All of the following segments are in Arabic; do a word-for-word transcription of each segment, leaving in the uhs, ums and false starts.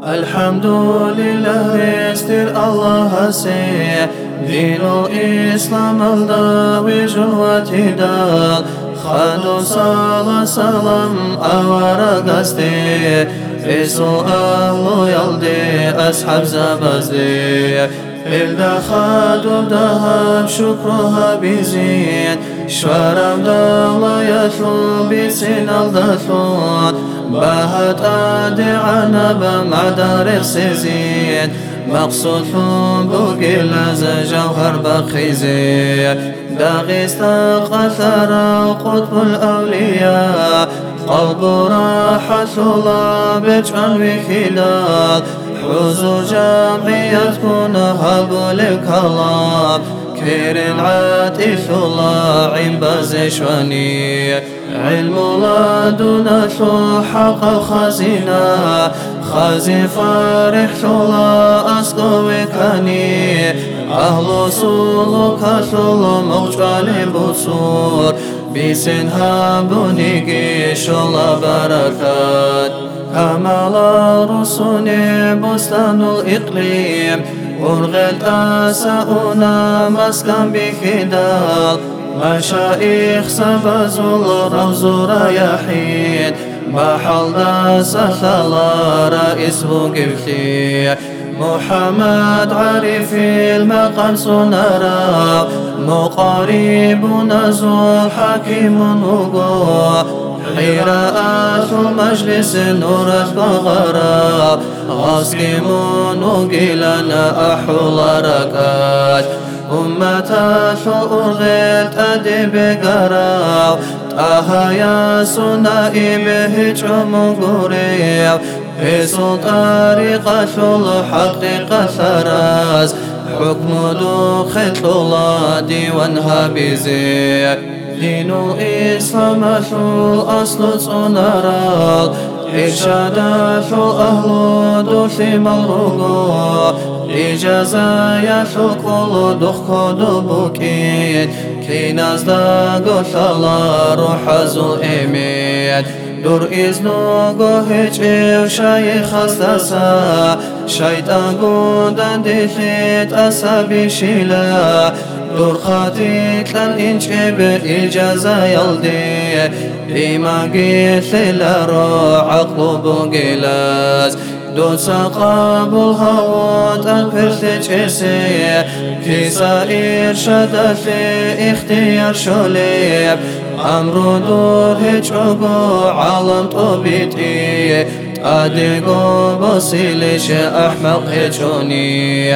الحمد لله استر الله سي دين الإسلام الداوج وتدال خادو صلاة سلام أورا قصدي فيسو أهلو يلدي أصحاب زبزدي إلدا خادو دهب شكرها بزين شوارم دالا يثلو بسين الدثلون باهت أدعنا بمعدار سيزين مقصود بوكيل جوهر بخيزي داغيست قثر قطب الأولياء قلب راحة الله بجعل بخلال حضور جمعية كن هب الكلام كير العاتف الله عين بزشواني علم الله دون حق خزينة خازي فرح الله أصل وكاني أهل سلوك ثل مغجال بصور بسنها بنيجي شلا بركات كمال رسول بستان الإقليم ورغت أساؤنا مسكن بخدال مشايخ سبزوا الروز رياحين محل داس خلا رئيس بوقفتي محمد عارف المقام سنرى مقارب نزول حكيم وقوع حراءات مجلس نورت بغراب غاسقم وقيلنا أحول ركات أمة شعور غيرت أدب قراو طه يا سنائي بهجم قريو في طريقة الحق ثراز حكم دخل الله ديوانها بزي دين الإسلام أصل صنرال إرشادات أهل دث مرغو إجازة كل دخ دبكين كي نزدق ثلا روح زؤمين دور إذنو قهج شيخ استسا شيطان قودان دخيت أسابي شلا دور خاتيت لن إنشب إجازة يلدي لما قيت للرو عقل بقلاز دو سقاب الهوات الفرث جسي في سائر شدة في اختيار شليب أمر دور هجوغو عالم طبيتي أدقو بصيلش أحمق هجوني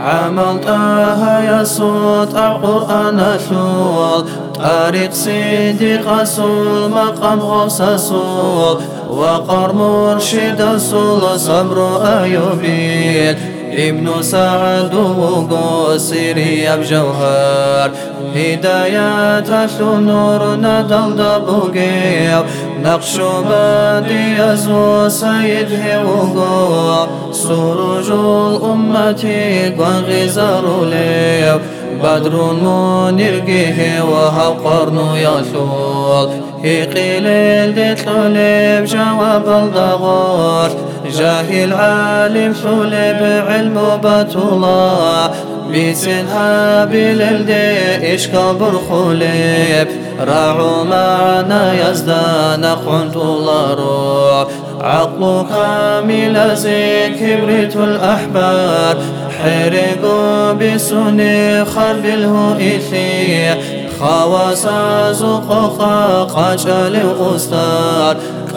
عملتها يا صوت القرآن ثول طريق صديق رسول مقام غوث رسول وقر مرشد رسول صبر أيوبيل ابن سعد وقصيري بجوهر هدايات النور ندل دبوغيو نقش بادي يزو سيد هوغو سروج الأمة وغزار ليو بدر منير جه وهو قرن يثول هيقيل الدتلب جواب الضغار جاهل عالم ثلب علم بطلا بسنها باللدي إشكاب الخليب راعوا معنا يزدان قنت الله روح عقل كامل زي كبريت الأحبار حرقوا بسني خرب الهئثي خواص زقوقا قجل أستار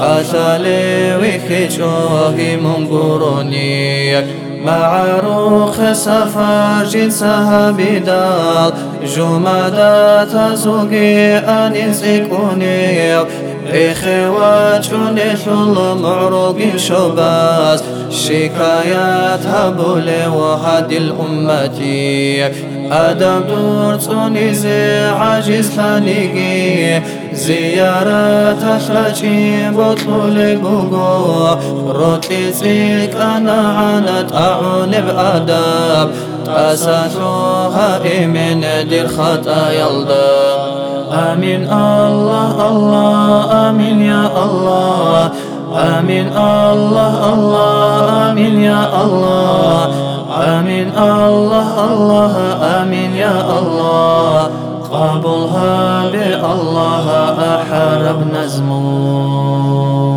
قتل وخجوه منقروني معروخ سفر جنسها بدال جمدات زوجي أن يسكوني إخوات جنث المعروق شباز شكايات هبول وهد الأمة أدم دور تونيزي عاجز ثانيقي زيارات أخلاجي بطل بوغو روتي زيك أنا عنت أعون بأدب أساسوها إمن دير خطا يلدب آمين الله الله آمين يا الله آمين الله الله آمين يا الله آمين الله الله آمين يا الله قبلها بالله أحرب نزمو